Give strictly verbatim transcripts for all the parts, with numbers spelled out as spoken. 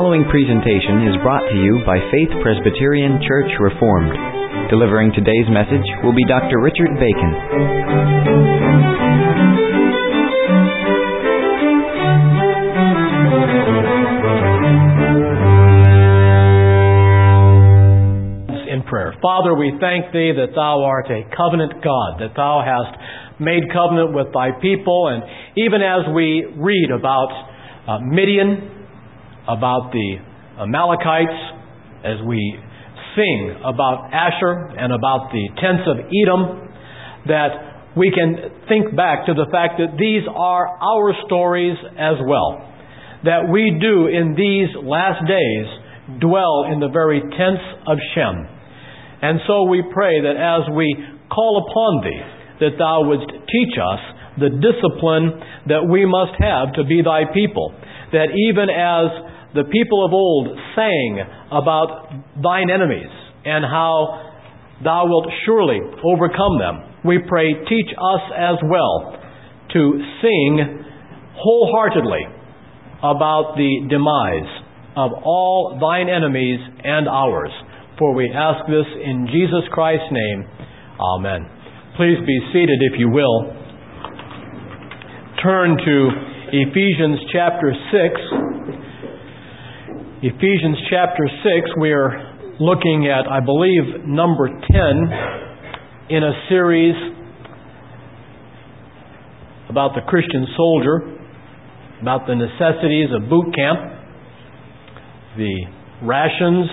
following presentation is brought to you by Faith Presbyterian Church Reformed. Delivering today's message will be Doctor Richard Bacon. In prayer. Father, we thank Thee that Thou art a covenant God, that Thou hast made covenant with Thy people, and even as we read about uh, Midian, about the Amalekites, as we sing about Asher and about the tents of Edom, that we can think back to the fact that these are our stories as well. That we do in these last days dwell in the very tents of Shem. And so we pray that as we call upon Thee, that Thou wouldst teach us the discipline that we must have to be Thy people. That even as the people of old sang about Thine enemies and how Thou wilt surely overcome them, we pray, teach us as well to sing wholeheartedly about the demise of all Thine enemies and ours. For we ask this in Jesus Christ's name. Amen. Please be seated if you will. Turn to Ephesians chapter six. Ephesians chapter six, we are looking at, I believe, number ten in a series about the Christian soldier, about the necessities of boot camp, the rations,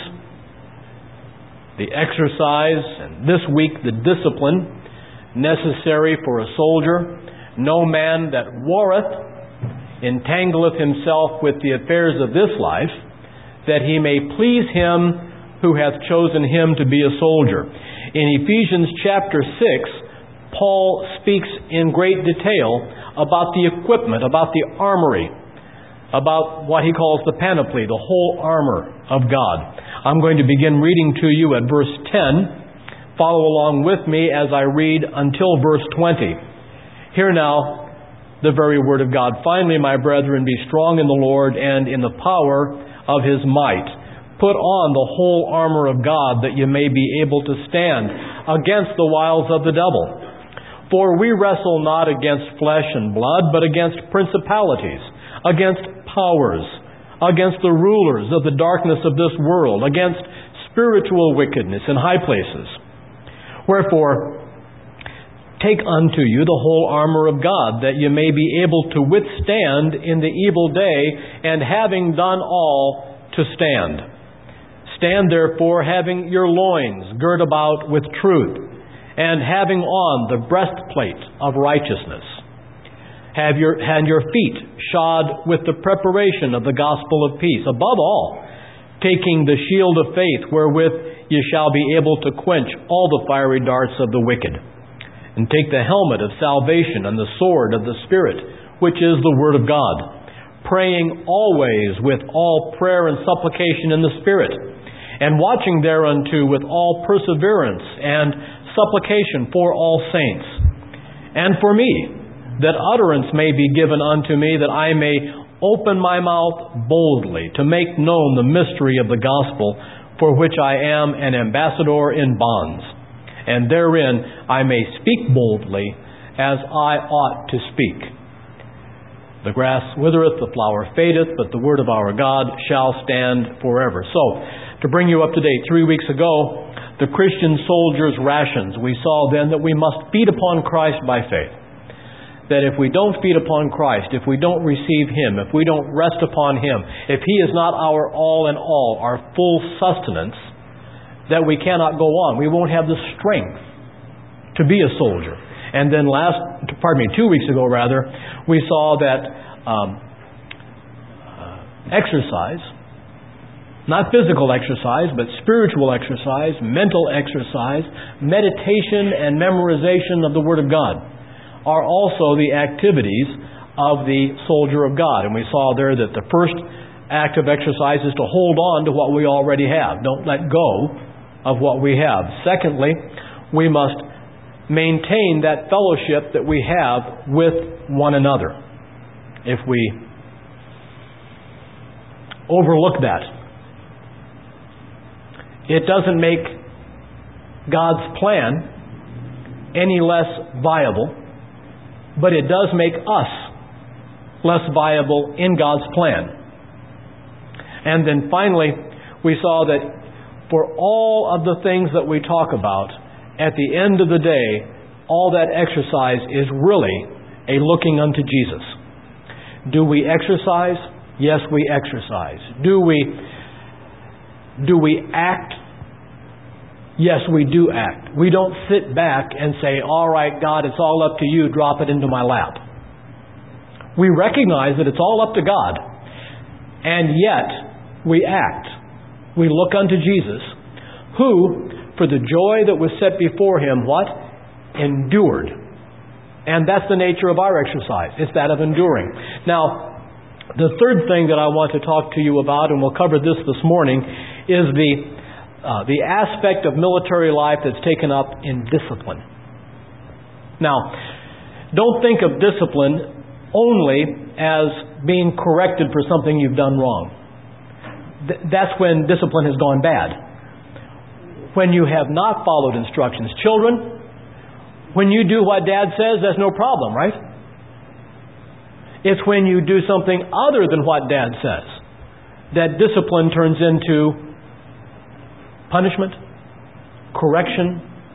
the exercise, and this week the discipline necessary for a soldier. No man that warreth entangleth himself with the affairs of this life, that he may please Him who hath chosen him to be a soldier. In Ephesians chapter six, Paul speaks in great detail about the equipment, about the armory, about what he calls the panoply, the whole armor of God. I'm going to begin reading to you at verse ten. Follow along with me as I read until verse twenty. Hear now the very word of God. Finally, my brethren, be strong in the Lord and in the power of His might. Put on the whole armor of God, that you may be able to stand against the wiles of the devil. For we wrestle not against flesh and blood, but against principalities, against powers, against the rulers of the darkness of this world, against spiritual wickedness in high places. Wherefore, take unto you the whole armor of God, that you may be able to withstand in the evil day, and having done all, to stand. Stand therefore, having your loins girt about with truth, and having on the breastplate of righteousness. Have your, and your feet shod with the preparation of the gospel of peace. Above all, taking the shield of faith, wherewith ye shall be able to quench all the fiery darts of the wicked. And take the helmet of salvation and the sword of the Spirit, which is the Word of God, praying always with all prayer and supplication in the Spirit, and watching thereunto with all perseverance and supplication for all saints, and for me, that utterance may be given unto me, that I may open my mouth boldly to make known the mystery of the gospel, for which I am an ambassador in bonds. And therein I may speak boldly as I ought to speak. The grass withereth, the flower fadeth, but the word of our God shall stand forever. So, to bring you up to date, three weeks ago, the Christian soldier's rations. We saw then that we must feed upon Christ by faith. That if we don't feed upon Christ, if we don't receive Him, if we don't rest upon Him, if He is not our all in all, our full sustenance, that we cannot go on. We won't have the strength to be a soldier. And then last, pardon me, two weeks ago rather, we saw that um, uh, exercise, not physical exercise, but spiritual exercise, mental exercise, meditation and memorization of the Word of God are also the activities of the soldier of God. And we saw there that the first act of exercise is to hold on to what we already have. Don't let go of what we have. Secondly, we must maintain that fellowship that we have with one another. If we overlook that. It doesn't make God's plan any less viable, but it does make us less viable in God's plan. And then finally, we saw that for all of the things that we talk about, at the end of the day, all that exercise is really a looking unto Jesus. Do we exercise? Yes, we exercise. Do we, do we act? Yes, we do act. We don't sit back and say, all right, God, it's all up to you, drop it into my lap. We recognize that it's all up to God. And yet, we act. We look unto Jesus, who, for the joy that was set before Him, what? Endured. And that's the nature of our exercise. It's that of enduring. Now, the third thing that I want to talk to you about, and we'll cover this this morning, is the uh, the aspect of military life that's taken up in discipline. Now, don't think of discipline only as being corrected for something you've done wrong. Th- that's when discipline has gone bad. When you have not followed instructions. Children, when you do what Dad says, that's no problem, right? It's when you do something other than what Dad says that discipline turns into punishment, correction,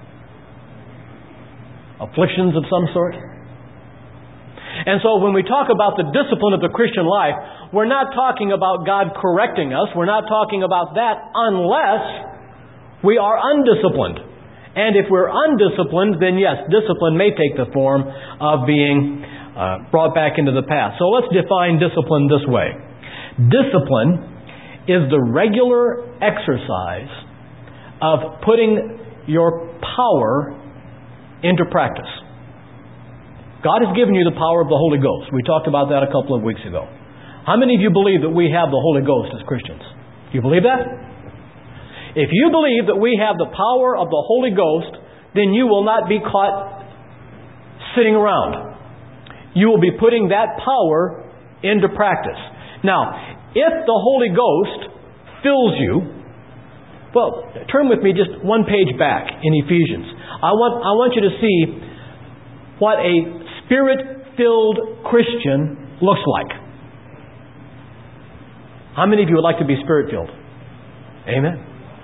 afflictions of some sort. And so when we talk about the discipline of the Christian life, we're not talking about God correcting us. We're not talking about that unless we are undisciplined. And if we're undisciplined, then yes, discipline may take the form of being uh, brought back into the past. So let's define discipline this way. Discipline is the regular exercise of putting your power into practice. God has given you the power of the Holy Ghost. We talked about that a couple of weeks ago. How many of you believe that we have the Holy Ghost as Christians? Do you believe that? If you believe that we have the power of the Holy Ghost, then you will not be caught sitting around. You will be putting that power into practice. Now, if the Holy Ghost fills you, well, turn with me just one page back in Ephesians. I want, I want you to see what a Spirit-filled Christian looks like. How many of you would like to be Spirit-filled? Amen.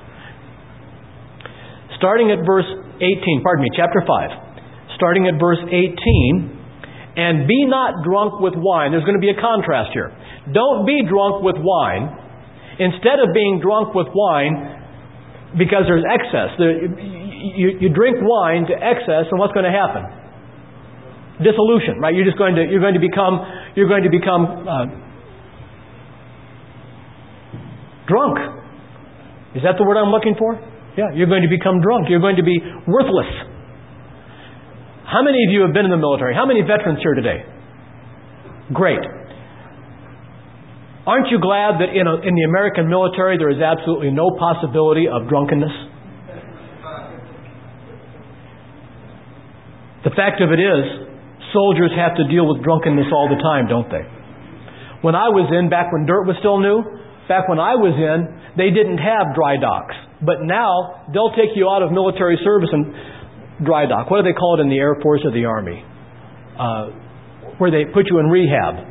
Starting at verse eighteen, pardon me, chapter five. Starting at verse eighteen, and be not drunk with wine. There's going to be a contrast here. Don't be drunk with wine. Instead of being drunk with wine, because there's excess. You, you drink wine to excess, and what's going to happen? Dissolution, right? You're just going to you're going to become you're going to become uh, drunk. Is that the word I'm looking for? Yeah, you're going to become drunk. You're going to be worthless. How many of you have been in the military? How many veterans here today? Great. Aren't you glad that in, a, in the American military there is absolutely no possibility of drunkenness? The fact of it is, soldiers have to deal with drunkenness all the time, don't they? When I was in, back when dirt was still new, back when I was in, they didn't have dry docks. But now, they'll take you out of military service and dry dock. What do they call it in the Air Force or the Army? Uh, where they put you in rehab.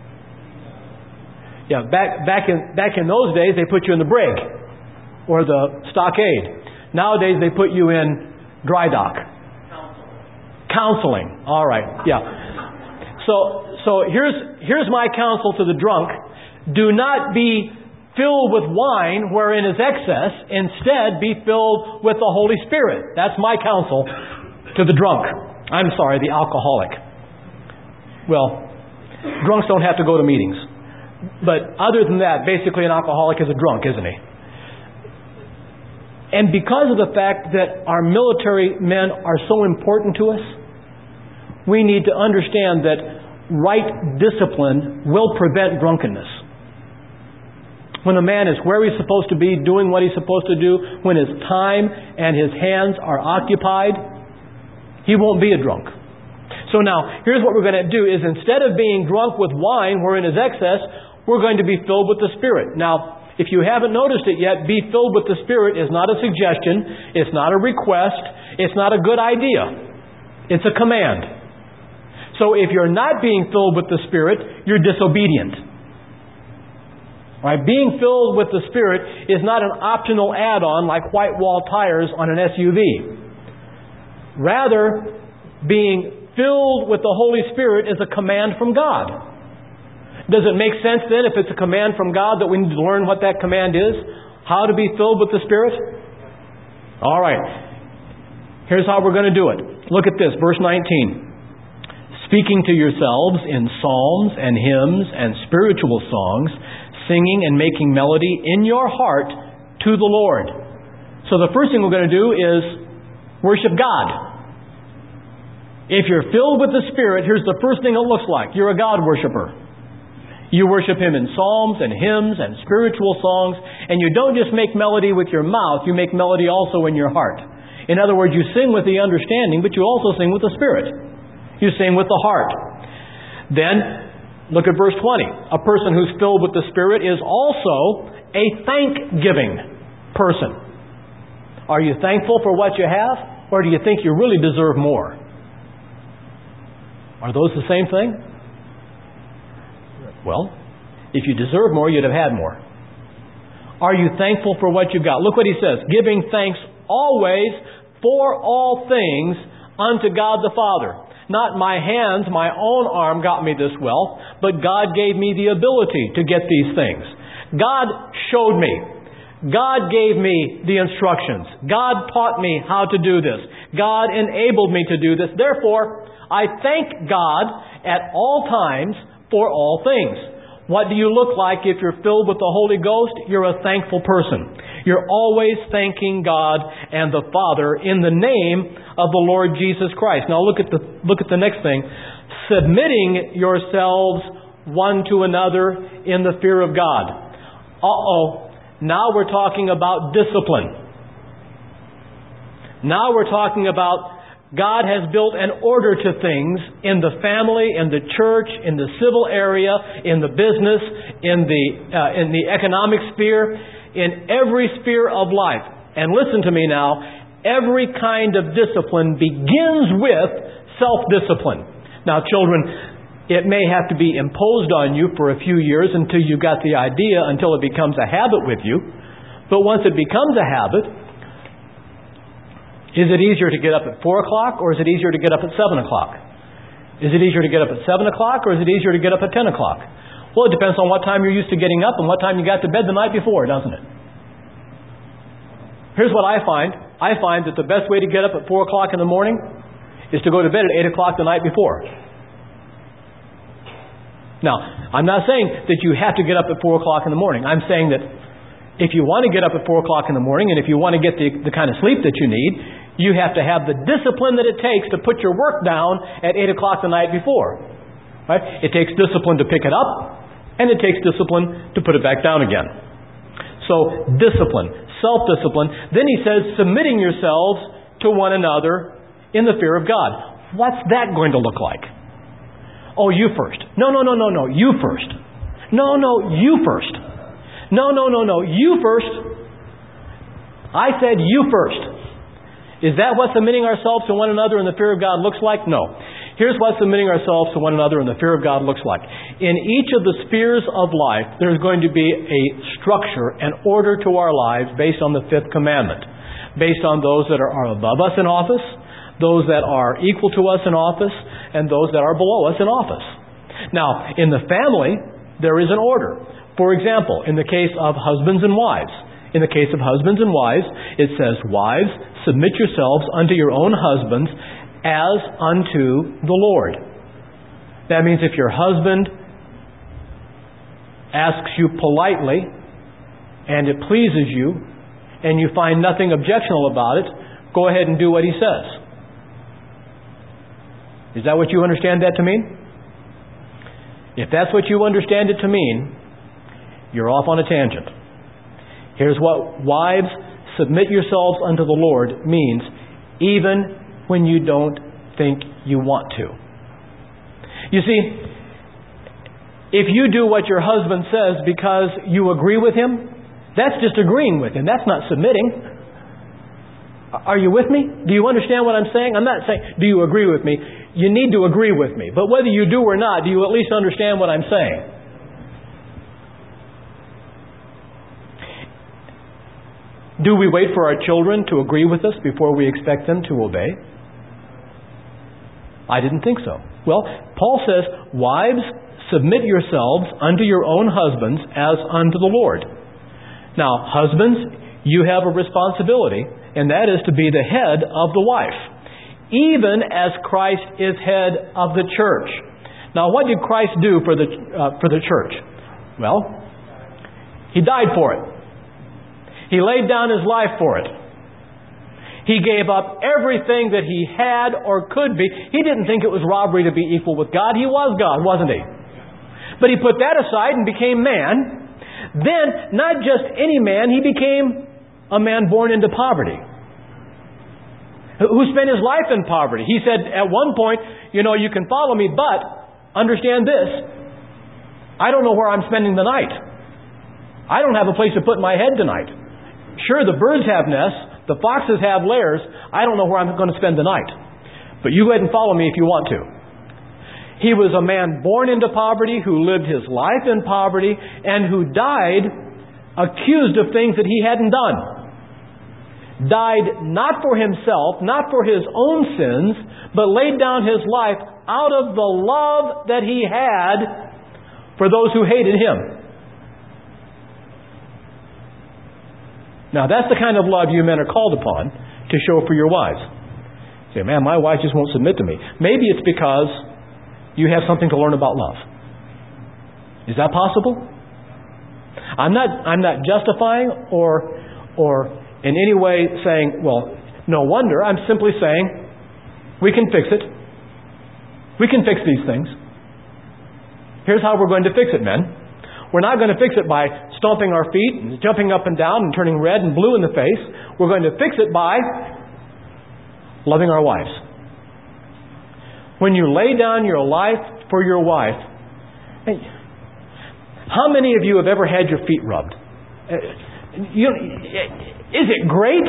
Yeah, back back in back in those days, they put you in the brig or the stockade. Nowadays, they put you in dry dock. Counseling. Counseling. All right. Yeah. So so here's here's my counsel to the drunk: do not be filled with wine wherein is excess. Instead, be filled with the Holy Spirit. That's my counsel to the drunk. I'm sorry, the alcoholic. Well, drunks don't have to go to meetings. But other than that, basically an alcoholic is a drunk, isn't he? And because of the fact that our military men are so important to us, we need to understand that right discipline will prevent drunkenness. When a man is where he's supposed to be, doing what he's supposed to do, when his time and his hands are occupied, he won't be a drunk. So now, here's what we're going to do is instead of being drunk with wine wherein is excess, we're going to be filled with the Spirit. Now, if you haven't noticed it yet, be filled with the Spirit is not a suggestion. It's not a request. It's not a good idea. It's a command. So if you're not being filled with the Spirit, you're disobedient. Right? Being filled with the Spirit is not an optional add-on like white wall tires on an S U V. Rather, being filled with the Holy Spirit is a command from God. Does it make sense then, if it's a command from God, that we need to learn what that command is? How to be filled with the Spirit? All right. Here's how we're going to do it. Look at this, verse nineteen. Speaking to yourselves in psalms and hymns and spiritual songs, singing and making melody in your heart to the Lord. So the first thing we're going to do is worship God. If you're filled with the Spirit, here's the first thing it looks like. You're a God worshiper. You worship Him in psalms and hymns and spiritual songs, and you don't just make melody with your mouth, you make melody also in your heart. In other words, you sing with the understanding, but you also sing with the Spirit. You sing with the heart. Then, look at verse twenty. A person who's filled with the Spirit is also a thanksgiving person. Are you thankful for what you have? Or do you think you really deserve more? Are those the same thing? Well, if you deserve more, you'd have had more. Are you thankful for what you've got? Look what he says. Giving thanks always for all things unto God the Father. Not my hands, my own arm got me this wealth, but God gave me the ability to get these things. God showed me. God gave me the instructions. God taught me how to do this. God enabled me to do this. Therefore, I thank God at all times for all things. What do you look like if you're filled with the Holy Ghost? You're a thankful person. You're always thanking God and the Father in the name of the Lord Jesus Christ. Now look at the look at the next thing. Submitting yourselves one to another in the fear of God. Uh-oh. Now we're talking about discipline. Now we're talking about God has built an order to things in the family, in the church, in the civil area, in the business, in the uh, in the economic sphere, in every sphere of life. And listen to me now, every kind of discipline begins with self-discipline. Now, children, it may have to be imposed on you for a few years until you got the idea, until it becomes a habit with you. But once it becomes a habit, is it easier to get up at four o'clock or is it easier to get up at seven o'clock? Is it easier to get up at seven o'clock or is it easier to get up at ten o'clock? Well, it depends on what time you're used to getting up and what time you got to bed the night before, doesn't it? Here's what I find. I find that the best way to get up at four o'clock in the morning is to go to bed at eight o'clock the night before. Now, I'm not saying that you have to get up at four o'clock in the morning. I'm saying that if you want to get up at four o'clock in the morning and if you want to get the, the kind of sleep that you need, you have to have the discipline that it takes to put your work down at eight o'clock the night before. Right? It takes discipline to pick it up, and it takes discipline to put it back down again. So, discipline, self-discipline. Then he says, submitting yourselves to one another in the fear of God. What's that going to look like? Oh, you first. No, no, no, no, no. You first. No, no, you first. No, no, no, no. You first. I said you first. Is that what submitting ourselves to one another in the fear of God looks like? No. Here's what submitting ourselves to one another in the fear of God looks like. In each of the spheres of life, there's going to be a structure, an order to our lives based on the fifth commandment. Based on those that are above us in office, those that are equal to us in office, and those that are below us in office. Now, in the family, there is an order. For example, in the case of husbands and wives, in the case of husbands and wives, it says, wives, submit yourselves unto your own husbands as unto the Lord. That means if your husband asks you politely and it pleases you and you find nothing objectionable about it, go ahead and do what he says. Is that what you understand that to mean? If that's what you understand it to mean, you're off on a tangent. Here's what wives, submit yourselves unto the Lord means, even when you don't think you want to. You see, if you do what your husband says because you agree with him, that's just agreeing with him. That's not submitting. Are you with me? Do you understand what I'm saying? I'm not saying, do you agree with me? You need to agree with me. But whether you do or not, do you at least understand what I'm saying? Do we wait for our children to agree with us before we expect them to obey? I didn't think so. Well, Paul says, wives, submit yourselves unto your own husbands as unto the Lord. Now, husbands, you have a responsibility, and that is to be the head of the wife, even as Christ is head of the church. Now, what did Christ do for the uh, for the church? Well, He died for it. He laid down His life for it. He gave up everything that He had or could be. He didn't think it was robbery to be equal with God. He was God, wasn't He? But He put that aside and became man. Then, not just any man, He became a man born into poverty, who spent his life in poverty. He said at one point, you know, you can follow me, but understand this. I don't know where I'm spending the night. I don't have a place to put my head tonight. Sure, the birds have nests. The foxes have lairs. I don't know where I'm going to spend the night. But you go ahead and follow me if you want to. He was a man born into poverty, who lived his life in poverty, and who died accused of things that he hadn't done. Died not for himself, not for his own sins, but laid down his life out of the love that he had for those who hated him. Now, that's the kind of love you men are called upon to show for your wives. You say, man, my wife just won't submit to me. Maybe it's because you have something to learn about love. Is that possible? I'm not I'm not justifying or or in any way saying, well, no wonder. I'm simply saying we can fix it. We can fix these things. Here's how we're going to fix it, men. We're not going to fix it by stomping our feet and jumping up and down and turning red and blue in the face. We're going to fix it by loving our wives. When you lay down your life for your wife, how many of you have ever had your feet rubbed? You, is it great?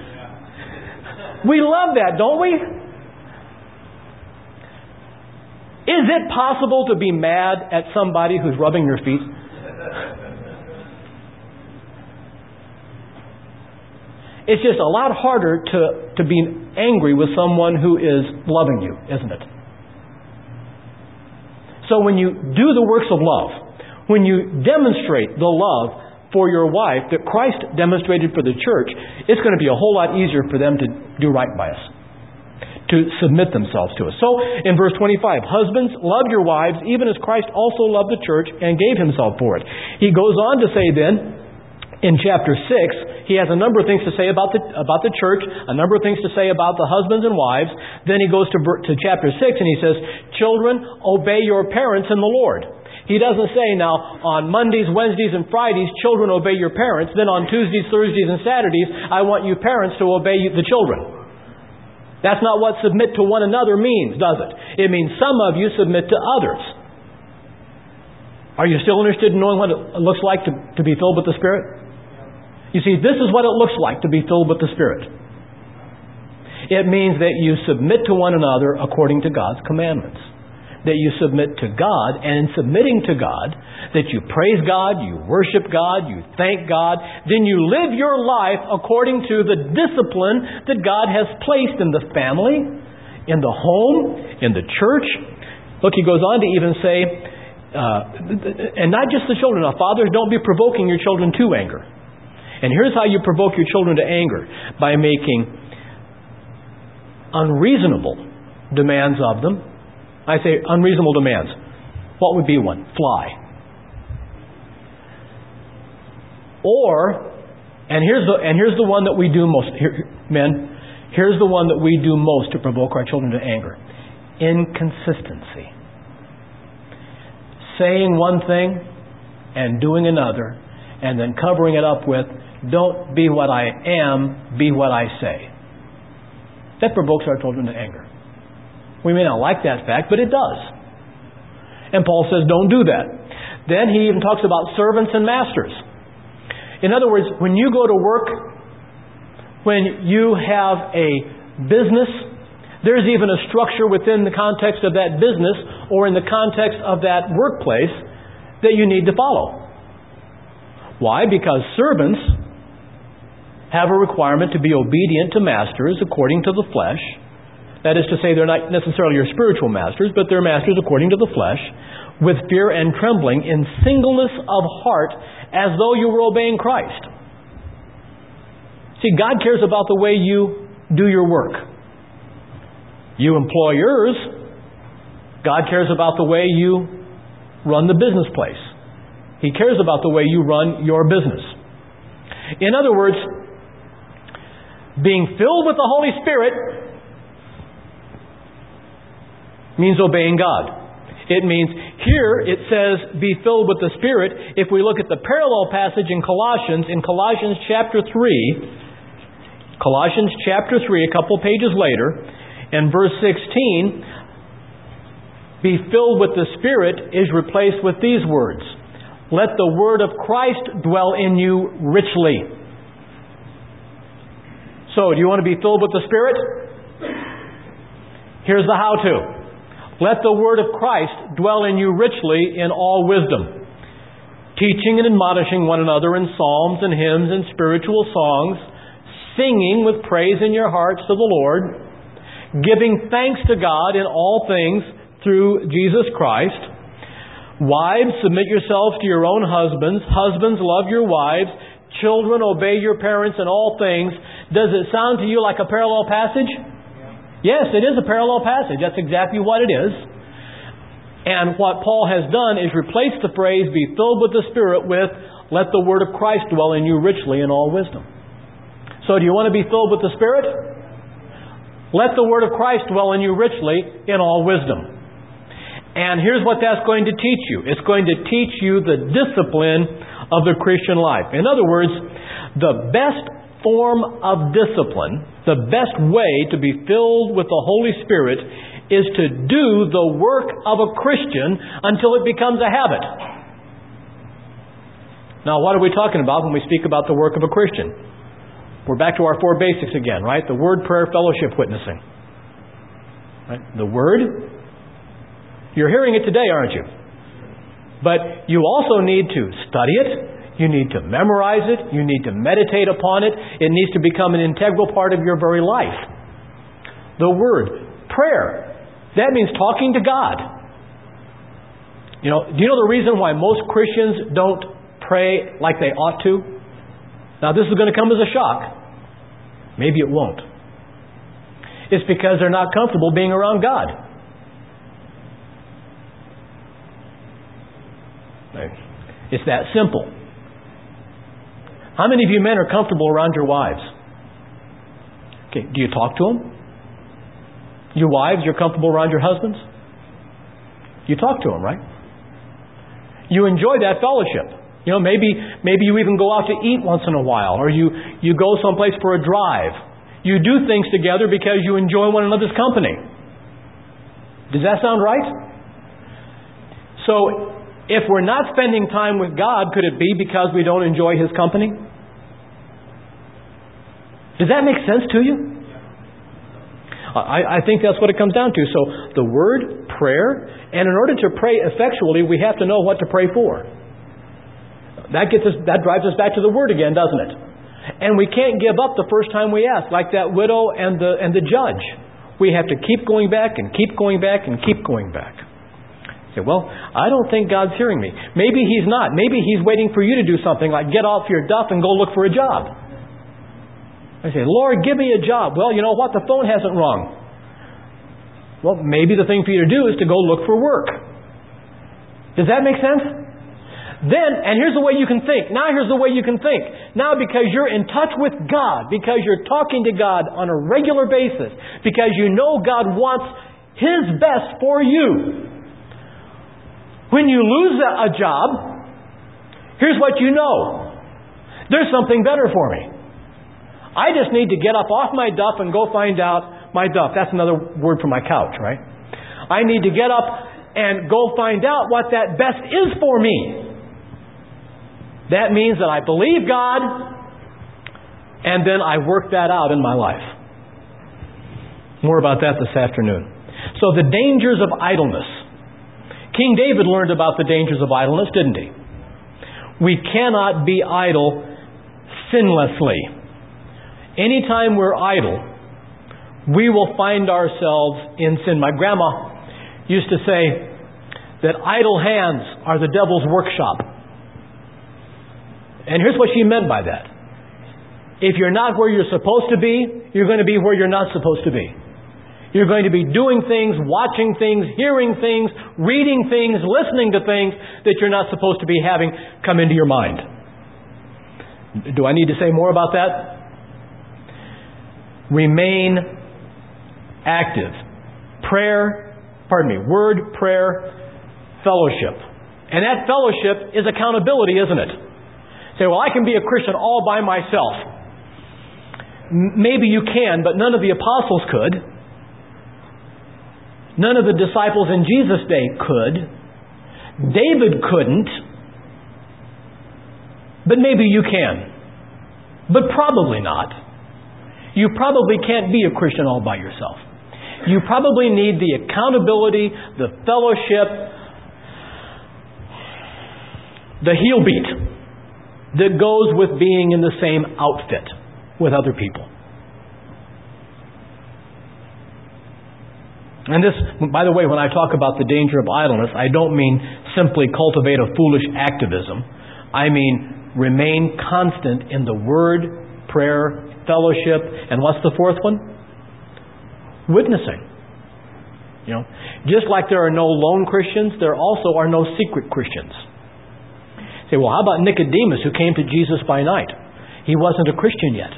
We love that, don't we? Is it possible to be mad at somebody who's rubbing your feet? It's just a lot harder to, to be angry with someone who is loving you, isn't it? So when you do the works of love, when you demonstrate the love for your wife that Christ demonstrated for the church, it's going to be a whole lot easier for them to do right by us, to submit themselves to us. So in verse twenty-five, husbands, love your wives, even as Christ also loved the church and gave himself for it. He goes on to say then, in chapter six, he has a number of things to say about the about the church, a number of things to say about the husbands and wives. Then he goes to, to chapter six and he says, children, obey your parents in the Lord. He doesn't say now, on Mondays, Wednesdays, and Fridays, children obey your parents. Then on Tuesdays, Thursdays, and Saturdays, I want you parents to obey the children. That's not what submit to one another means, does it? It means some of you submit to others. Are you still interested in knowing what it looks like to, to be filled with the Spirit? You see, this is what it looks like to be filled with the Spirit. It means that you submit to one another according to God's commandments. That you submit to God, and in submitting to God, that you praise God, you worship God, you thank God, then you live your life according to the discipline that God has placed in the family, in the home, in the church. Look, he goes on to even say, uh, and not just the children. Now, fathers, don't be provoking your children to anger. And here's how you provoke your children to anger: by making unreasonable demands of them. I say unreasonable demands. What would be one? Fly. Or, and here's the and here's the one that we do most, here, men. Here's the one that we do most to provoke our children to anger: inconsistency. Saying one thing and doing another, and then covering it up with, "Don't be what I am, be what I say." That provokes our children to anger. We may not like that fact, but it does. And Paul says, don't do that. Then he even talks about servants and masters. In other words, when you go to work, when you have a business, there's even a structure within the context of that business or in the context of that workplace that you need to follow. Why? Because servants have a requirement to be obedient to masters according to the flesh. That is to say, they're not necessarily your spiritual masters, but they're masters according to the flesh, with fear and trembling, in singleness of heart, as though you were obeying Christ. See, God cares about the way you do your work. You employers, God cares about the way you run the business place. He cares about the way you run your business. In other words, being filled with the Holy Spirit means obeying God. It means, here it says, be filled with the Spirit. If we look at the parallel passage in Colossians, in Colossians chapter three, Colossians chapter three, a couple pages later, and verse sixteen, be filled with the Spirit is replaced with these words, let the word of Christ dwell in you richly. So, do you want to be filled with the Spirit? Here's the how-to. Let the word of Christ dwell in you richly in all wisdom, teaching and admonishing one another in psalms and hymns and spiritual songs, singing with praise in your hearts to the Lord, giving thanks to God in all things through Jesus Christ. Wives, submit yourselves to your own husbands. Husbands, love your wives. Children, obey your parents in all things. Does it sound to you like a parallel passage? Yes, it is a parallel passage. That's exactly what it is. And what Paul has done is replace the phrase, be filled with the Spirit, with, let the word of Christ dwell in you richly in all wisdom. So do you want to be filled with the Spirit? Let the word of Christ dwell in you richly in all wisdom. And here's what that's going to teach you. It's going to teach you the discipline of the Christian life. In other words, the best form of discipline, the best way to be filled with the Holy Spirit is to do the work of a Christian until it becomes a habit. Now, what are we talking about when we speak about the work of a Christian? We're back to our four basics again, right? The Word, prayer, fellowship, witnessing. Right? The Word, you're hearing it today, aren't you? But you also need to study it. You need to memorize it. You need to meditate upon it. It needs to become an integral part of your very life. The Word, prayer, that means talking to God. You know, do you know the reason why most Christians don't pray like they ought to? Now, this is going to come as a shock. Maybe it won't. It's because they're not comfortable being around God. It's that simple. How many of you men are comfortable around your wives? Okay, do you talk to them? Your wives, you're comfortable around your husbands? You talk to them, right? You enjoy that fellowship. You know, maybe maybe you even go out to eat once in a while, or you, you go someplace for a drive. You do things together because you enjoy one another's company. Does that sound right? So, if we're not spending time with God, could it be because we don't enjoy His company? Does that make sense to you? I, I think that's what it comes down to. So, the Word, prayer, and in order to pray effectually, we have to know what to pray for. That gets us, that drives us back to the Word again, doesn't it? And we can't give up the first time we ask, like that widow and the and the judge. We have to keep going back and keep going back and keep going back. Say, well, I don't think God's hearing me. Maybe He's not. Maybe He's waiting for you to do something like get off your duff and go look for a job. I say, Lord, give me a job. Well, you know what? The phone hasn't rung. Well, maybe the thing for you to do is to go look for work. Does that make sense? Then, and here's the way you can think. Now here's the way you can think. Now because you're in touch with God, because you're talking to God on a regular basis, because you know God wants His best for you. When you lose a job, here's what you know. There's something better for me. I just need to get up off my duff and go find out my duff. That's another word for my couch, right? I need to get up and go find out what that best is for me. That means that I believe God, and then I work that out in my life. More about that this afternoon. So the dangers of idleness. King David learned about the dangers of idleness, didn't he? We cannot be idle sinlessly. Anytime we're idle, we will find ourselves in sin. My grandma used to say that idle hands are the devil's workshop. And here's what she meant by that. If you're not where you're supposed to be, you're going to be where you're not supposed to be. You're going to be doing things, watching things, hearing things, reading things, listening to things that you're not supposed to be having come into your mind. Do I need to say more about that? Remain active. Prayer, pardon me, word, prayer, fellowship. And that fellowship is accountability, isn't it? Say, well, I can be a Christian all by myself. M- maybe you can, but none of the apostles could. None of the disciples in Jesus' day could. David couldn't. But maybe you can. But probably not. You probably can't be a Christian all by yourself. You probably need the accountability, the fellowship, the heel beat that goes with being in the same outfit with other people. And this, by the way, when I talk about the danger of idleness, I don't mean simply cultivate a foolish activism. I mean remain constant in the word, prayer, fellowship, and what's the fourth one? Witnessing. You know, just like there are no lone Christians, there also are no secret Christians. You say, well, how about Nicodemus who came to Jesus by night? He wasn't a Christian yet.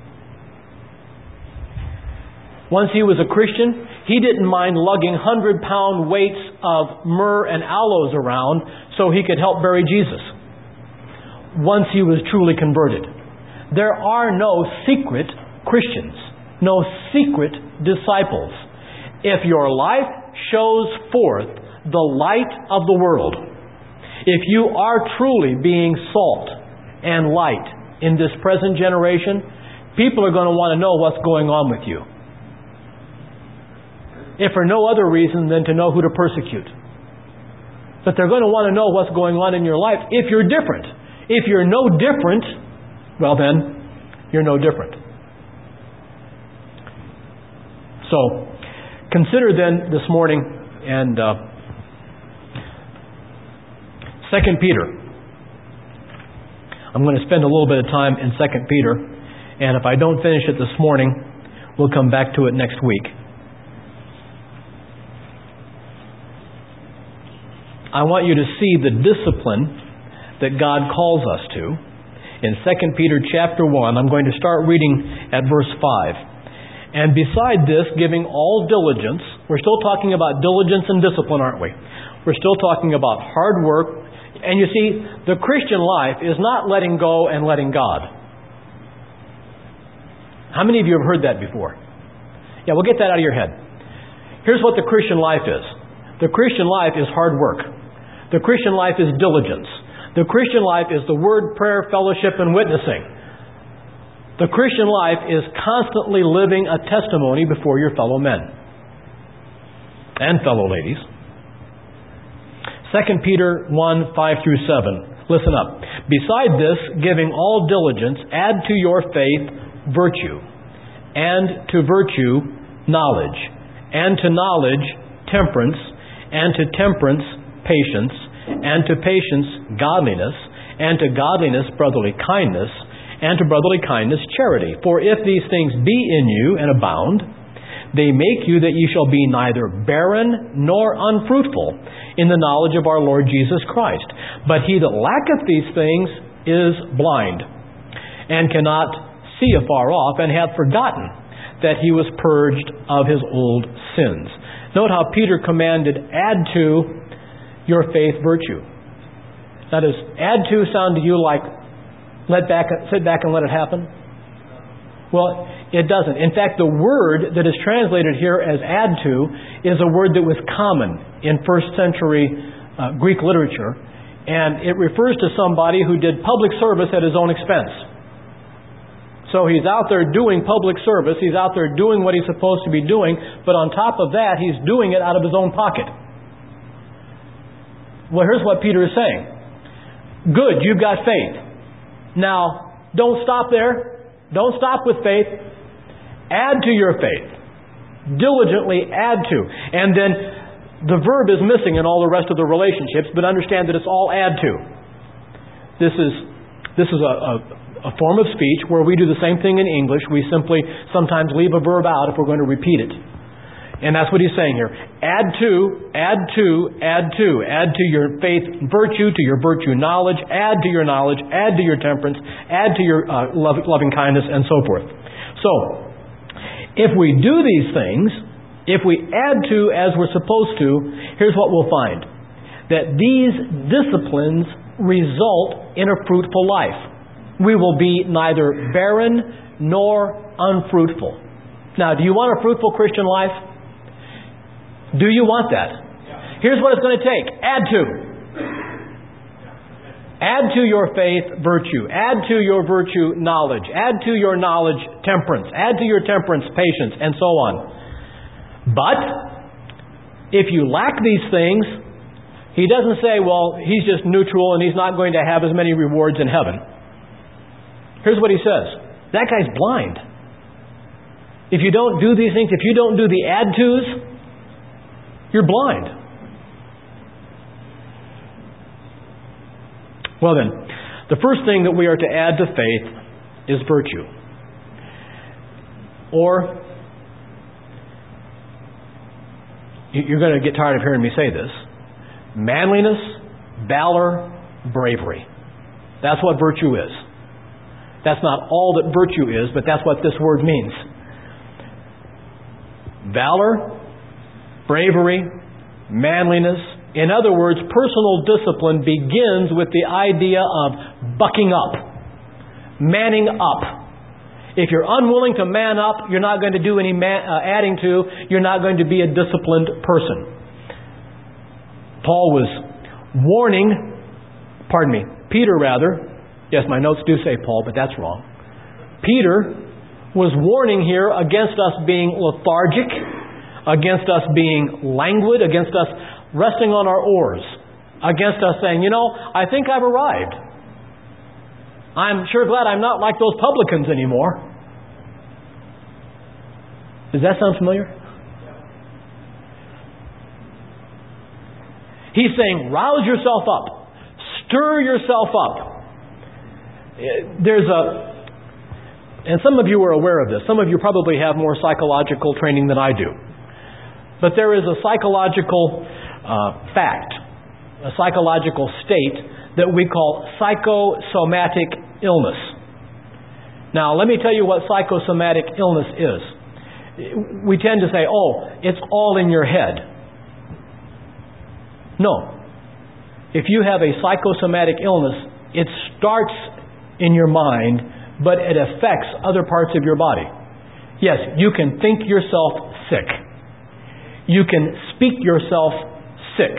Once he was a Christian, he didn't mind lugging hundred-pound weights of myrrh and aloes around so he could help bury Jesus. Once he was truly converted. There are no secret Christians, no secret disciples. If your life shows forth the light of the world, if you are truly being salt and light in this present generation, people are going to want to know what's going on with you. If for no other reason than to know who to persecute. But they're going to want to know what's going on in your life if you're different. If you're no different, well then, you're no different. So, consider then this morning and uh, Second Peter. I'm going to spend a little bit of time in Second Peter, and if I don't finish it this morning, we'll come back to it next week. I want you to see the discipline that God calls us to. In Second Peter chapter one, I'm going to start reading at verse five. And beside this, giving all diligence, we're still talking about diligence and discipline, aren't we? We're still talking about hard work. And you see, the Christian life is not letting go and letting God. How many of you have heard that before? Yeah, we'll get that out of your head. Here's what the Christian life is. The Christian life is hard work. The Christian life is diligence. The Christian life is the word, prayer, fellowship, and witnessing. The Christian life is constantly living a testimony before your fellow men and fellow ladies. Second Peter one, five through seven. Listen up. Beside this, giving all diligence, add to your faith virtue, and to virtue knowledge, and to knowledge temperance, and to temperance patience, and to patience godliness, and to godliness brotherly kindness, and to brotherly kindness charity. For if these things be in you and abound, they make you that ye shall be neither barren nor unfruitful in the knowledge of our Lord Jesus Christ. But he that lacketh these things is blind, and cannot see afar off, and hath forgotten that he was purged of his old sins. Note how Peter commanded, add to your faith virtue. Now, does add to sound to you like let back, sit back and let it happen? Well, it doesn't. In fact, the word that is translated here as add to is a word that was common in first century uh, Greek literature, and it refers to somebody who did public service at his own expense. So he's out there doing public service, he's out there doing what he's supposed to be doing, but on top of that, he's doing it out of his own pocket. Well, here's what Peter is saying. Good, you've got faith. Now, don't stop there. Don't stop with faith. Add to your faith. Diligently add to. And then the verb is missing in all the rest of the relationships, but understand that it's all add to. This is this is a, a, a form of speech where we do the same thing in English. We simply sometimes leave a verb out if we're going to repeat it. And that's what he's saying here. Add to, add to, add to. Add to your faith virtue, to your virtue knowledge. Add to your knowledge. Add to your temperance. Add to your uh, love, loving kindness, and so forth. So, if we do these things, if we add to as we're supposed to, here's what we'll find. That these disciplines result in a fruitful life. We will be neither barren nor unfruitful. Now, do you want a fruitful Christian life? Do you want that? Here's what it's going to take. Add to. Add to your faith virtue. Add to your virtue knowledge. Add to your knowledge temperance. Add to your temperance patience, and so on. But if you lack these things, he doesn't say, well, he's just neutral and he's not going to have as many rewards in heaven. Here's what he says. That guy's blind. If you don't do these things, if you don't do the add-tos, you're blind. Well then, the first thing that we are to add to faith is virtue. Or, you're going to get tired of hearing me say this, manliness, valor, bravery. That's what virtue is. That's not all that virtue is, but that's what this word means. Valor, bravery, manliness. In other words, personal discipline begins with the idea of bucking up, manning up. If you're unwilling to man up, you're not going to do any man, uh, adding to, you're not going to be a disciplined person. Paul was warning, pardon me, Peter rather, yes, my notes do say Paul, but that's wrong. Peter was warning here against us being lethargic, against us being languid, against us resting on our oars, against us saying, you know, I think I've arrived. I'm sure glad I'm not like those publicans anymore. Does that sound familiar? He's saying, rouse yourself up. Stir yourself up. There's a, and some of you are aware of this. Some of you probably have more psychological training than I do. But there is a psychological uh, fact, a psychological state that we call psychosomatic illness. Now, let me tell you what psychosomatic illness is. We tend to say, oh, it's all in your head. No. If you have a psychosomatic illness, it starts in your mind, but it affects other parts of your body. Yes, you can think yourself sick. You can speak yourself sick.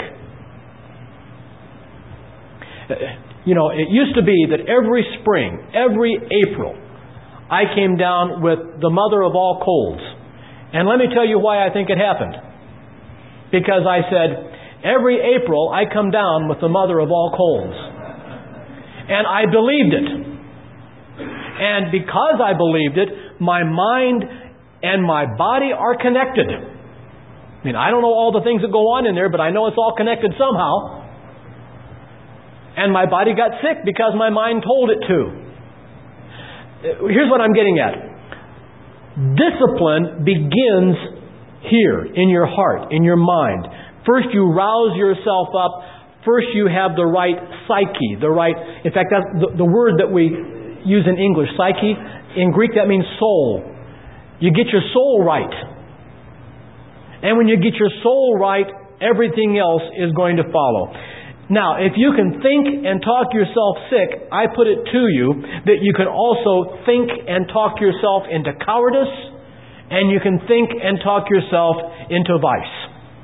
You know, it used to be that every spring, every April, I came down with the mother of all colds. And let me tell you why I think it happened. Because I said, every April I come down with the mother of all colds. And I believed it. And because I believed it, my mind and my body are connected. I mean, I don't know all the things that go on in there, but I know it's all connected somehow. And my body got sick because my mind told it to. Here's what I'm getting at. Discipline begins here, in your heart, in your mind. First you rouse yourself up. First you have the right psyche, the right... In fact, that's the, the word that we use in English, psyche. In Greek that means soul. You get your soul right. And when you get your soul right, everything else is going to follow. Now, if you can think and talk yourself sick, I put it to you that you can also think and talk yourself into cowardice, and you can think and talk yourself into vice.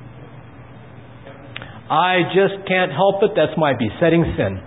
I just can't help it. That's my besetting sin.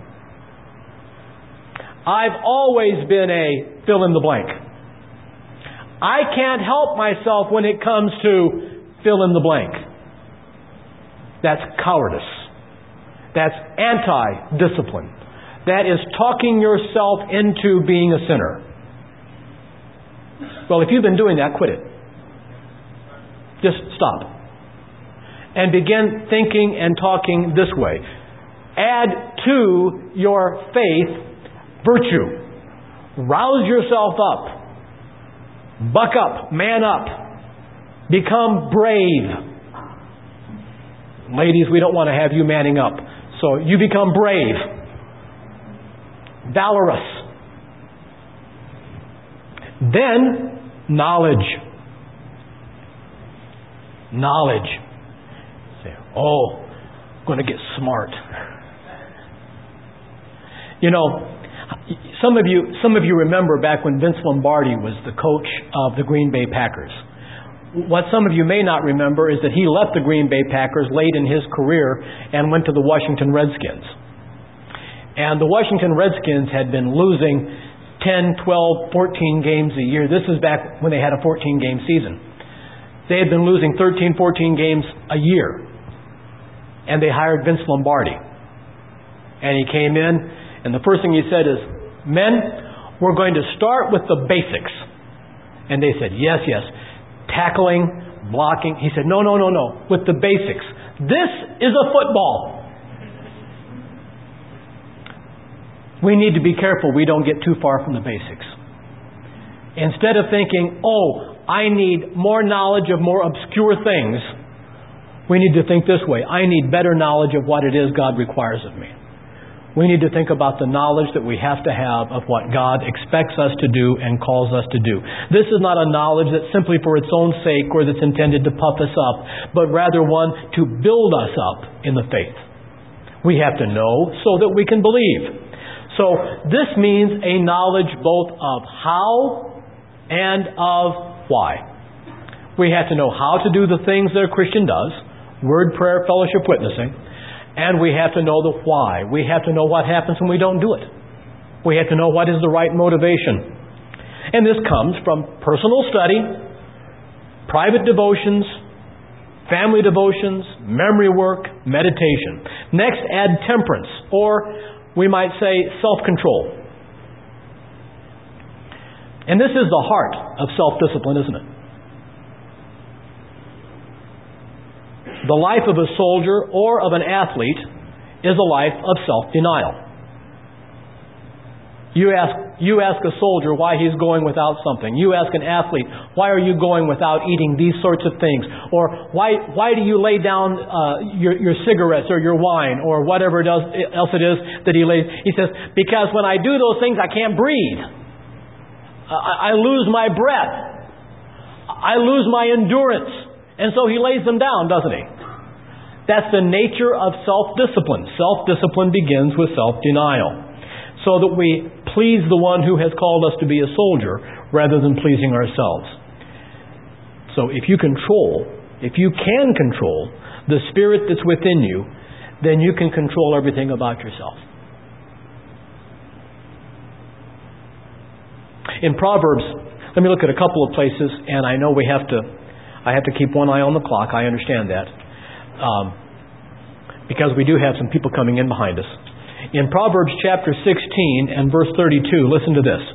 I've always been a fill in the blank. I can't help myself when it comes to fill in the blank. That's cowardice. That's anti-discipline. That is talking yourself into being a sinner. Well, if you've been doing that, quit it. Just stop. And begin thinking and talking this way. Add to your faith virtue. Rouse yourself up. Buck up. Man up. Become brave. Ladies, we don't want to have you manning up. So you become brave. Valorous. Then, knowledge. Knowledge. Say, oh, I'm going to get smart. You know, some of you, some of you remember back when Vince Lombardi was the coach of the Green Bay Packers. What some of you may not remember is that he left the Green Bay Packers late in his career and went to the Washington Redskins. And the Washington Redskins had been losing ten, twelve, fourteen games a year. This is back when they had a fourteen-game season. They had been losing thirteen, fourteen games a year. And they hired Vince Lombardi. And he came in, and the first thing he said is, "Men, we're going to start with the basics." And they said, "Yes, yes. Tackling, blocking." He said, no, no, no, no. With the basics. This is a football. We need to be careful we don't get too far from the basics. Instead of thinking, oh, I need more knowledge of more obscure things, we need to think this way. I need better knowledge of what it is God requires of me. We need to think about the knowledge that we have to have of what God expects us to do and calls us to do. This is not a knowledge that's simply for its own sake or that's intended to puff us up, but rather one to build us up in the faith. We have to know so that we can believe. So this means a knowledge both of how and of why. We have to know how to do the things that a Christian does, word, prayer, fellowship, witnessing. And we have to know the why. We have to know what happens when we don't do it. We have to know what is the right motivation. And this comes from personal study, private devotions, family devotions, memory work, meditation. Next, add temperance, or we might say self-control. And this is the heart of self-discipline, isn't it? The life of a soldier or of an athlete is a life of self-denial. You ask, you ask a soldier why he's going without something. You ask an athlete, why are you going without eating these sorts of things? Or why why do you lay down uh, your, your cigarettes or your wine or whatever it else, else it is that he lays? He says, because when I do those things, I can't breathe. I, I lose my breath. I lose my endurance. And so he lays them down, doesn't he? That's the nature of self-discipline. Self-discipline begins with self-denial. So that we please the one who has called us to be a soldier rather than pleasing ourselves. So if you control, if you can control the spirit that's within you, then you can control everything about yourself. In Proverbs, let me look at a couple of places, and I know we have to I have to keep one eye on the clock. I understand that. Um, because we do have some people coming in behind us. In Proverbs chapter sixteen and verse thirty-two, listen to this.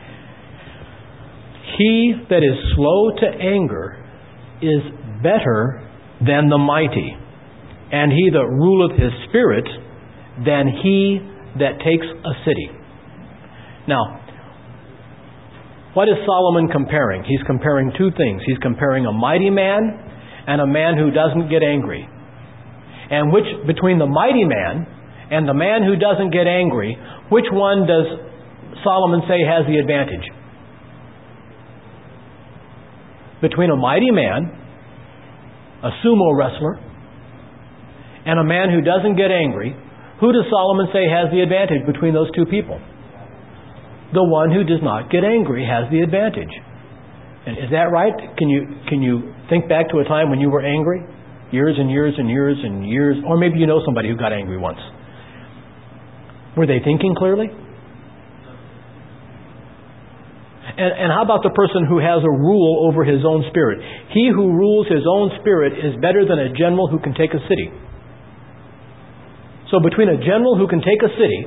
He that is slow to anger is better than the mighty, and he that ruleth his spirit than he that takes a city. Now, what is Solomon comparing? He's comparing two things. He's comparing a mighty man and a man who doesn't get angry. And which, between the mighty man and the man who doesn't get angry, which one does Solomon say has the advantage? Between a mighty man, a sumo wrestler, and a man who doesn't get angry, Who does Solomon say has the advantage between those two people? The one who does not get angry has the advantage. And is that right? Can you can you think back to a time when you were angry? Years and years and years and years. Or maybe you know somebody who got angry once. Were they thinking clearly? And, and how about the person who has a rule over his own spirit? He who rules his own spirit is better than a general who can take a city. So between a general who can take a city,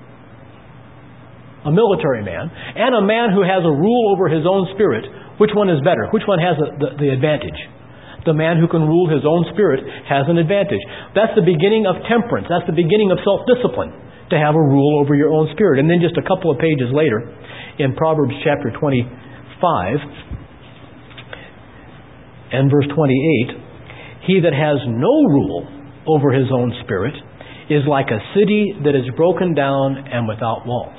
a military man, and a man who has a rule over his own spirit, which one is better? Which one has the, the, the advantage? The man who can rule his own spirit has an advantage. That's the beginning of temperance. That's the beginning of self-discipline, to have a rule over your own spirit. And then just a couple of pages later, in Proverbs chapter twenty-five and verse twenty-eight, he that has no rule over his own spirit is like a city that is broken down and without walls.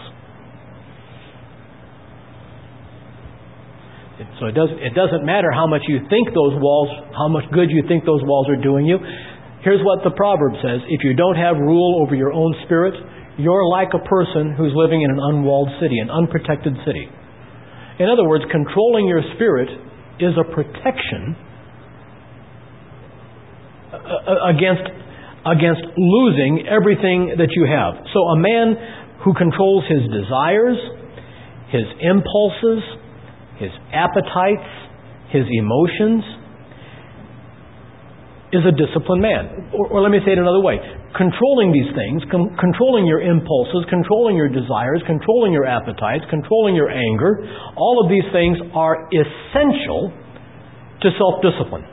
So it doesn't, it doesn't matter how much you think those walls, how much good you think those walls are doing you. Here's what the proverb says. If you don't have rule over your own spirit, you're like a person who's living in an unwalled city, an unprotected city. In other words, controlling your spirit is a protection against, against losing everything that you have. So a man who controls his desires, his impulses, his appetites, his emotions, is a disciplined man. Or, or let me say it another way. Controlling these things, com- controlling your impulses, controlling your desires, controlling your appetites, controlling your anger, all of these things are essential to self-discipline.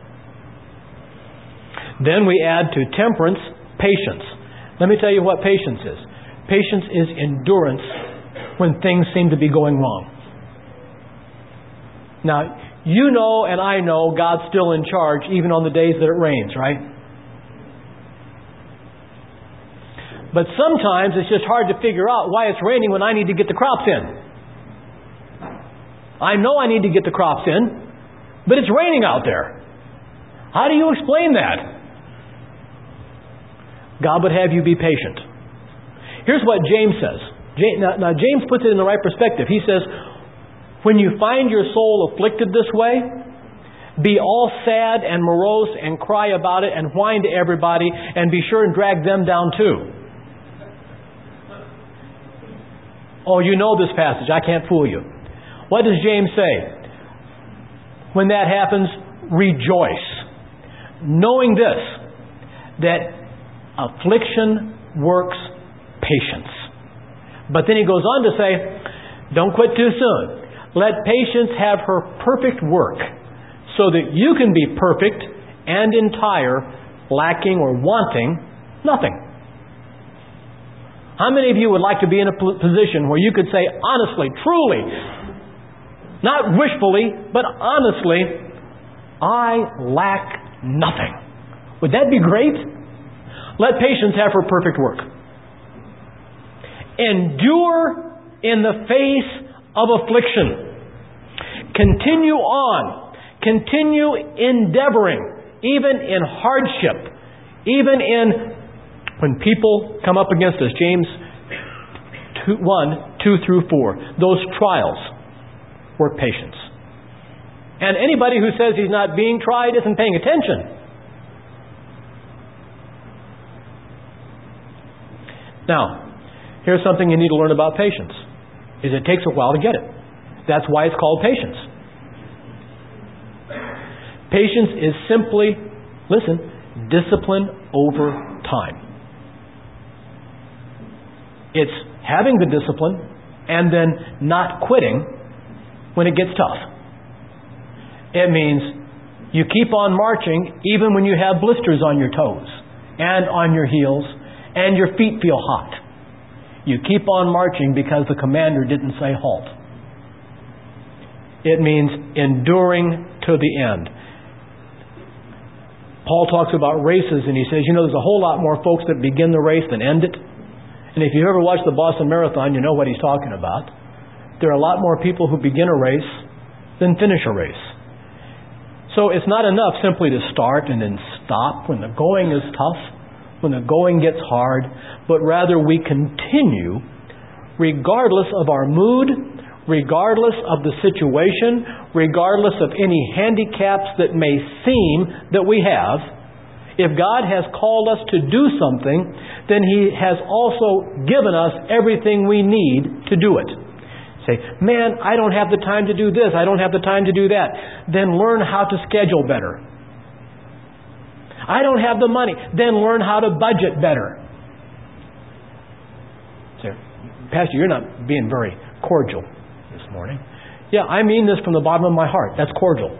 Then we add to temperance, patience. Let me tell you what patience is. Patience is endurance when things seem to be going wrong. Now, you know and I know God's still in charge even on the days that it rains, right? But sometimes it's just hard to figure out why it's raining when I need to get the crops in. I know I need to get the crops in, but it's raining out there. How do you explain that? God would have you be patient. Here's what James says. Now, James puts it in the right perspective. He says, when you find your soul afflicted this way, be all sad and morose and cry about it and whine to everybody and be sure and drag them down too. Oh, you know this passage. I can't fool you. What does James say? When that happens, rejoice, knowing this, that affliction works patience. But then he goes on to say, don't quit too soon. Let patience have her perfect work, so that you can be perfect and entire, lacking or wanting nothing. How many of you would like to be in a position where you could say honestly, truly, not wishfully, but honestly, I lack nothing? Would that be great? Let patience have her perfect work. Endure in the face of affliction. Continue on. Continue endeavoring, even in hardship, even in when people come up against us. James one, two through four. Those trials work patience. And anybody who says he's not being tried isn't paying attention. Now, here's something you need to learn about patience. Is it takes a while to get it. That's why it's called patience. Patience is simply, listen, discipline over time. It's having the discipline and then not quitting when it gets tough. It means you keep on marching even when you have blisters on your toes and on your heels and your feet feel hot. You keep on marching because the commander didn't say halt. It means enduring to the end. Paul talks about races and he says, you know, there's a whole lot more folks that begin the race than end it. And if you've ever watched the Boston Marathon, you know what he's talking about. There are a lot more people who begin a race than finish a race. So it's not enough simply to start and then stop when the going is tough. when the going gets hard, but rather we continue regardless of our mood, regardless of the situation, regardless of any handicaps that may seem that we have. If God has called us to do something, then He has also given us everything we need to do it. Say, man, I don't have the time to do this, I don't have the time to do that. Then learn how to schedule better. I don't have the money. Then learn how to budget better. Say, Pastor, you're not being very cordial this morning. Yeah, I mean this from the bottom of my heart. That's cordial.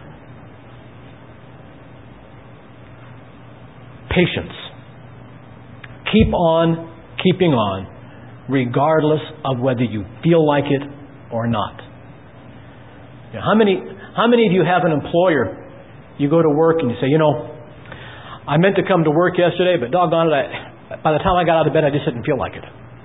Patience. Keep on keeping on, regardless of whether you feel like it or not. You know, how many, how many of you have an employer, you go to work and you say, you know, I meant to come to work yesterday, but doggone it, I, by the time I got out of bed, I just didn't feel like it.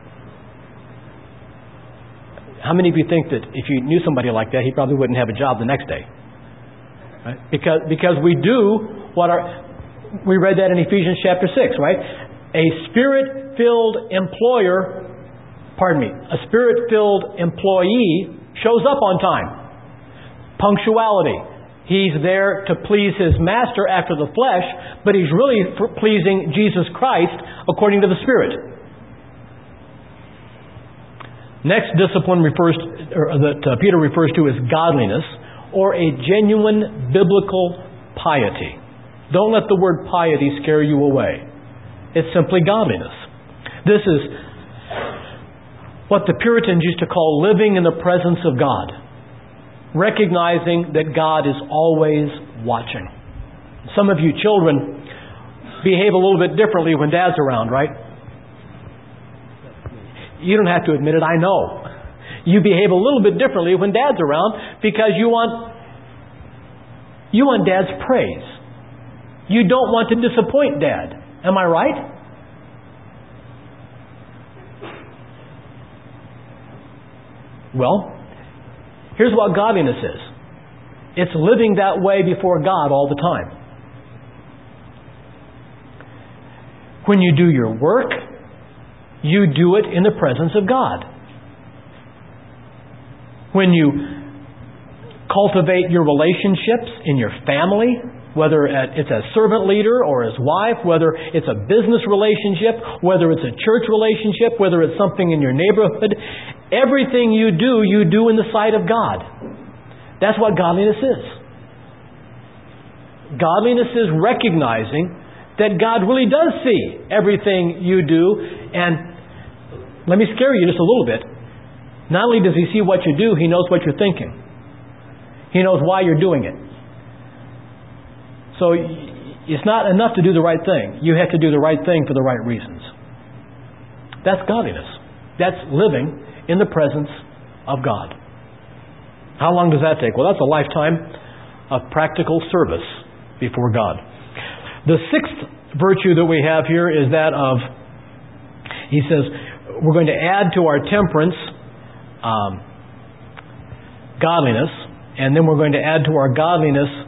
How many of you think that if you knew somebody like that, he probably wouldn't have a job the next day? Right? Because, because we do what our... We read that in Ephesians chapter six, right? A Spirit-filled employer, pardon me, a Spirit-filled employee shows up on time. Punctuality. He's there to please his master after the flesh, but he's really pleasing Jesus Christ according to the Spirit. Next discipline refers to, or that uh, Peter refers to as godliness, or a genuine biblical piety. Don't let the word piety scare you away. It's simply godliness. This is what the Puritans used to call living in the presence of God. Recognizing that God is always watching. Some of you children behave a little bit differently when Dad's around, right? You don't have to admit it, I know. You behave a little bit differently when Dad's around because you want you want Dad's praise. You don't want to disappoint Dad. Am I right? Well, here's what godliness is. It's living that way before God all the time. When you do your work, you do it in the presence of God. When you cultivate your relationships in your family, whether it's as servant leader or as wife, whether it's a business relationship, whether it's a church relationship, whether it's something in your neighborhood, everything you do, you do in the sight of God. That's what godliness is. Godliness is recognizing that God really does see everything you do. And let me scare you just a little bit. Not only does He see what you do, He knows what you're thinking. He knows why you're doing it. So it's not enough to do the right thing. You have to do the right thing for the right reasons. That's godliness. That's living in the presence of God. How long does that take? Well, that's a lifetime of practical service before God. The sixth virtue that we have here is that of, he says, we're going to add to our temperance um, godliness, and then we're going to add to our godliness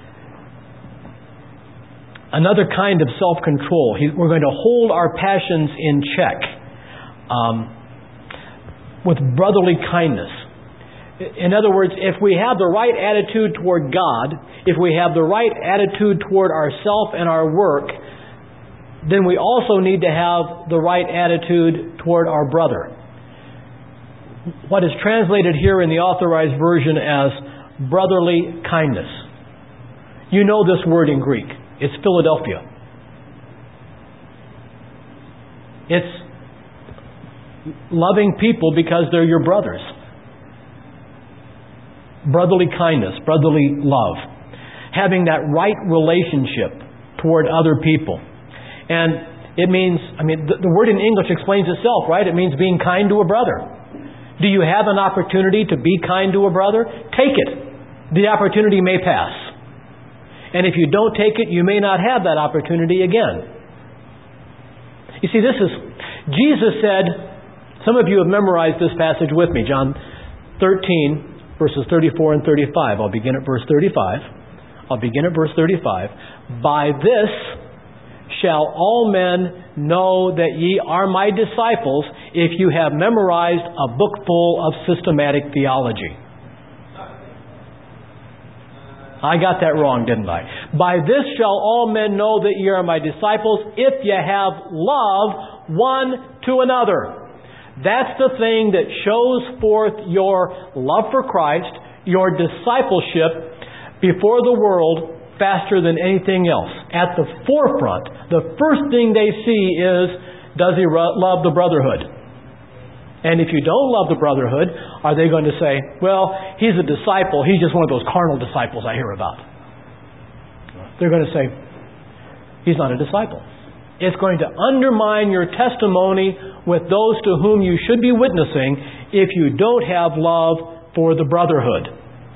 another kind of self-control. We're going to hold our passions in check um, with brotherly kindness. In other words, if we have the right attitude toward God, if we have the right attitude toward ourself and our work, then we also need to have the right attitude toward our brother. What is translated here in the Authorized Version as brotherly kindness. You know this word in Greek. It's Philadelphia. It's loving people because they're your brothers. Brotherly kindness, brotherly love. Having that right relationship toward other people. And it means, I mean, the, the word in English explains itself, right? It means being kind to a brother. Do you have an opportunity to be kind to a brother? Take it. The opportunity may pass. And if you don't take it, you may not have that opportunity again. You see, this is, Jesus said, some of you have memorized this passage with me, John thirteen, verses thirty-four and thirty-five. I'll begin at verse thirty-five. I'll begin at verse thirty-five. By this shall all men know that ye are my disciples if you have memorized a book full of systematic theology. I got that wrong, didn't I? By this shall all men know that ye are my disciples if ye have love one to another. That's the thing that shows forth your love for Christ, your discipleship before the world faster than anything else. At the forefront, the first thing they see is, does he love the brotherhood? And if you don't love the brotherhood, are they going to say, well, he's a disciple, he's just one of those carnal disciples I hear about? They're going to say, he's not a disciple. It's going to undermine your testimony with those to whom you should be witnessing if you don't have love for the brotherhood.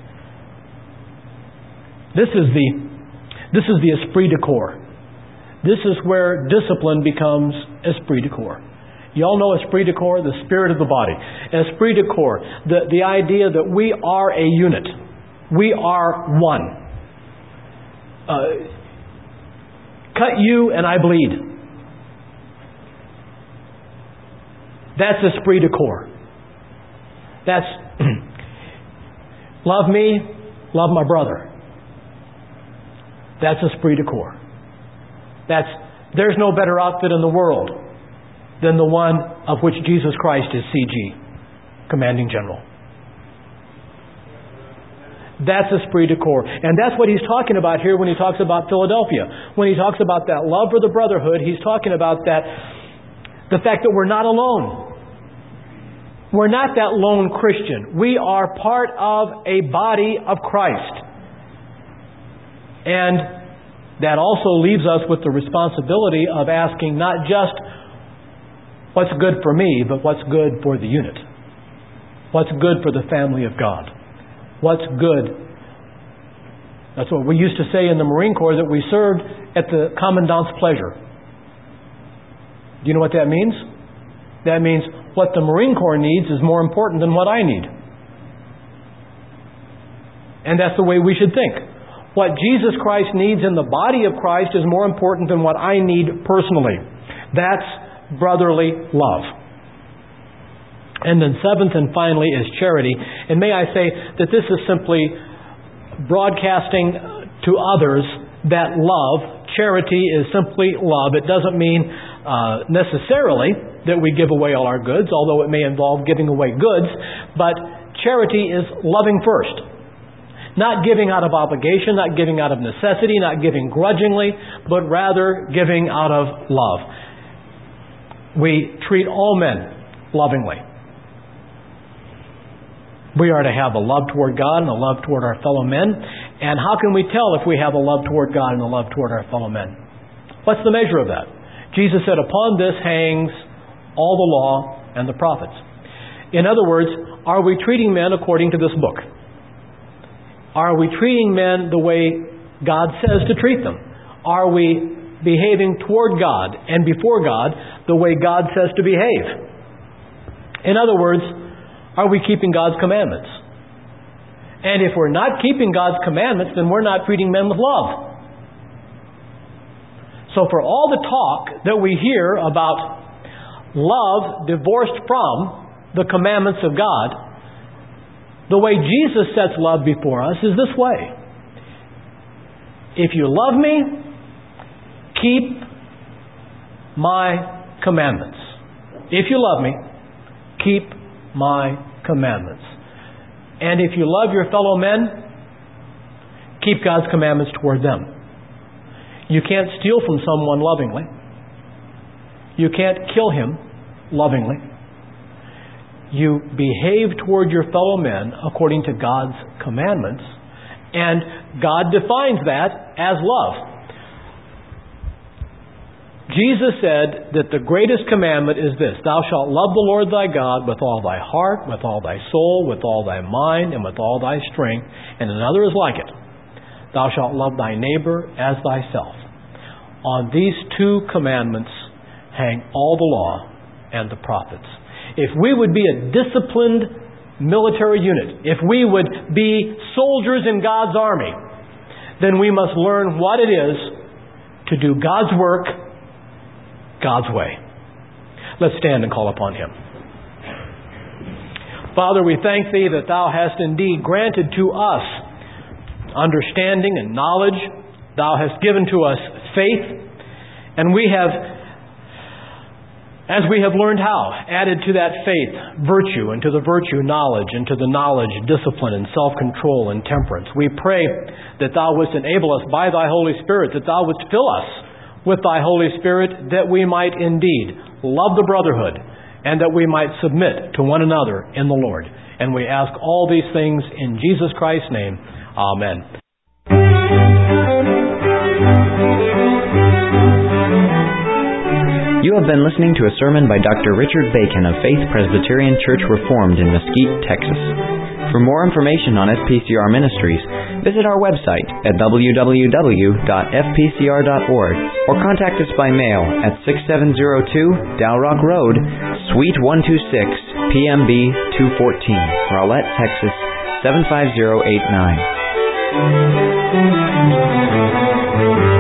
This is the this is the esprit de corps. This is where discipline becomes esprit de corps. You all know esprit de corps, the spirit of the body. Esprit de corps, the, the idea that we are a unit. We are one. Uh, cut you and I bleed. That's esprit de corps. That's love me, love my brother. That's esprit de corps. That's, there's no better outfit in the world than the one of which Jesus Christ is C G, Commanding General. That's esprit de corps. And that's what he's talking about here when he talks about Philadelphia. When he talks about that love for the brotherhood, he's talking about that, the fact that we're not alone. We're not that lone Christian. We are part of a body of Christ. And that also leaves us with the responsibility of asking not just what's good for me, but what's good for the unit. What's good for the family of God. What's good. That's what we used to say in the Marine Corps, that we served at the Commandant's pleasure. Do you know what that means? That means what the Marine Corps needs is more important than what I need. And that's the way we should think. What Jesus Christ needs in the body of Christ is more important than what I need personally. That's brotherly love. And then seventh and finally is charity. And may I say that this is simply broadcasting to others that love. Charity is simply love. It doesn't mean uh, necessarily that we give away all our goods, although it may involve giving away goods. But charity is loving first. Not giving out of obligation, not giving out of necessity, not giving grudgingly, but rather giving out of love. We treat all men lovingly. We are to have a love toward God and a love toward our fellow men. And how can we tell if we have a love toward God and a love toward our fellow men? What's the measure of that? Jesus said, upon this hangs all the law and the prophets. In other words, are we treating men according to this book? Are we treating men the way God says to treat them? Are we behaving toward God and before God the way God says to behave? In other words, are we keeping God's commandments? And if we're not keeping God's commandments, then we're not treating men with love. So for all the talk that we hear about love divorced from the commandments of God, the way Jesus sets love before us is this way. If you love me, keep my commandments. If you love me, keep my commandments. And if you love your fellow men, keep God's commandments toward them. You can't steal from someone lovingly. You can't kill him lovingly. You behave toward your fellow men according to God's commandments, and God defines that as love. Jesus said that the greatest commandment is this: thou shalt love the Lord thy God with all thy heart, with all thy soul, with all thy mind, and with all thy strength. And another is like it: thou shalt love thy neighbor as thyself. On these two commandments hang all the law and the prophets. If we would be a disciplined military unit, if we would be soldiers in God's army, then we must learn what it is to do God's work God's way. Let's stand and call upon Him. Father, we thank Thee that Thou hast indeed granted to us understanding and knowledge. Thou hast given to us faith, and we have, as we have learned how, added to that faith virtue, and to the virtue knowledge, and to the knowledge discipline and self-control and temperance. We pray that Thou wouldst enable us by Thy Holy Spirit, that Thou wouldst fill us with Thy Holy Spirit, that we might indeed love the brotherhood, and that we might submit to one another in the Lord. And we ask all these things in Jesus Christ's name. Amen. You have been listening to a sermon by Doctor Richard Bacon of Faith Presbyterian Church Reformed in Mesquite, Texas. For more information on F P C R Ministries, visit our website at w w w dot f p c r dot org or contact us by mail at six seven zero two Dow Rock Road, Suite one two six, P M B two fourteen, Rowlett, Texas seven five zero eight nine.